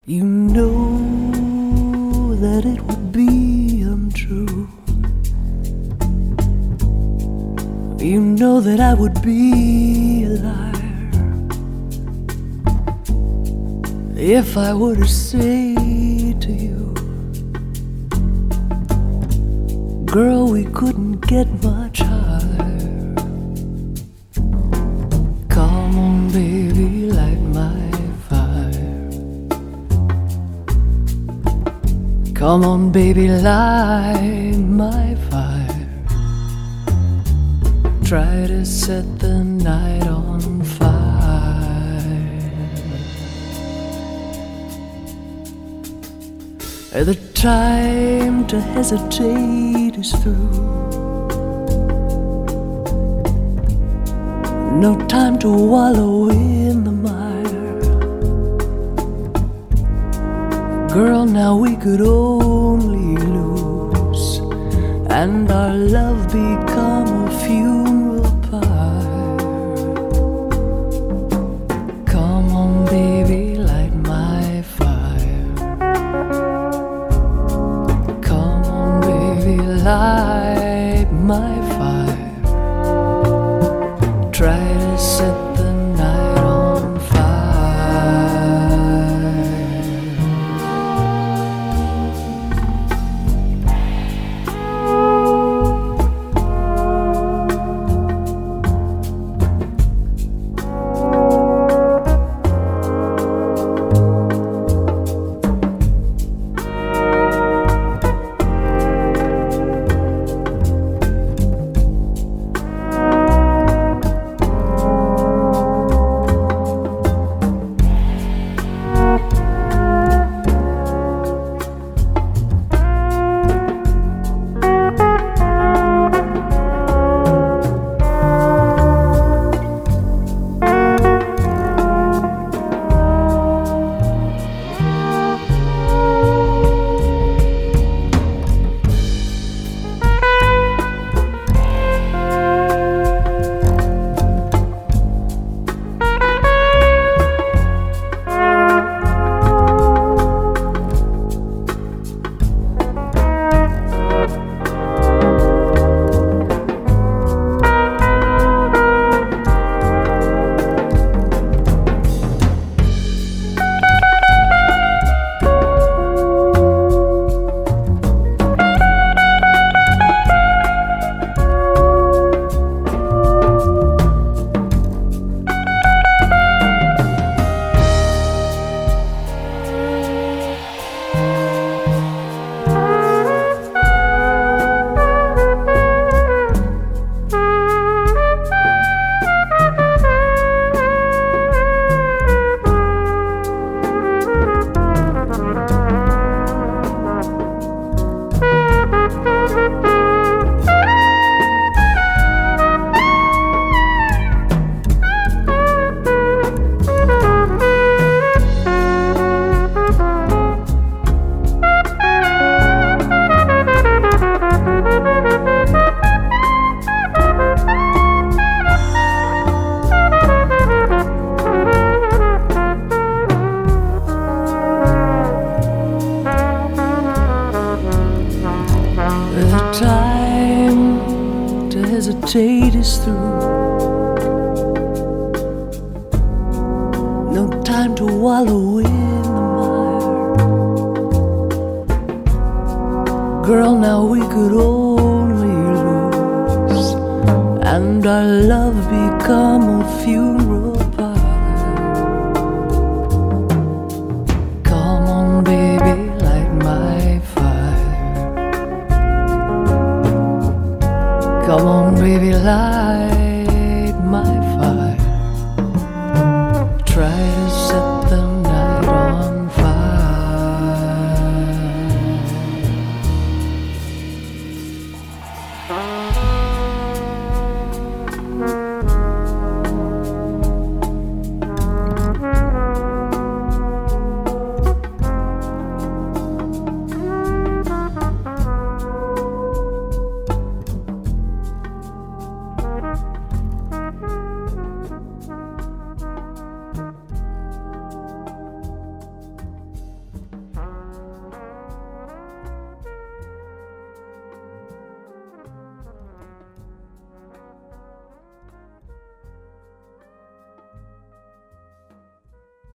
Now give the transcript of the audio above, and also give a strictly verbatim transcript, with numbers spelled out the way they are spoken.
You know that it would be untrue. You know that I would be a liar if I were to say to you, girl, we couldn't get much higher. Come on, baby, light my Come on, baby, light my fire. Try to set the night on fire. The time to hesitate is through. No time to wallow in the mire. Girl, now we could only lose, and our love become a funeral pyre. Come on, baby, light my fire. Come on, baby, light my fire. Try to set the night on fire. The time to hesitate is through. No time to wallow in the mire. Girl, now we could only lose, and our love become a funeral pyre. Come on, baby,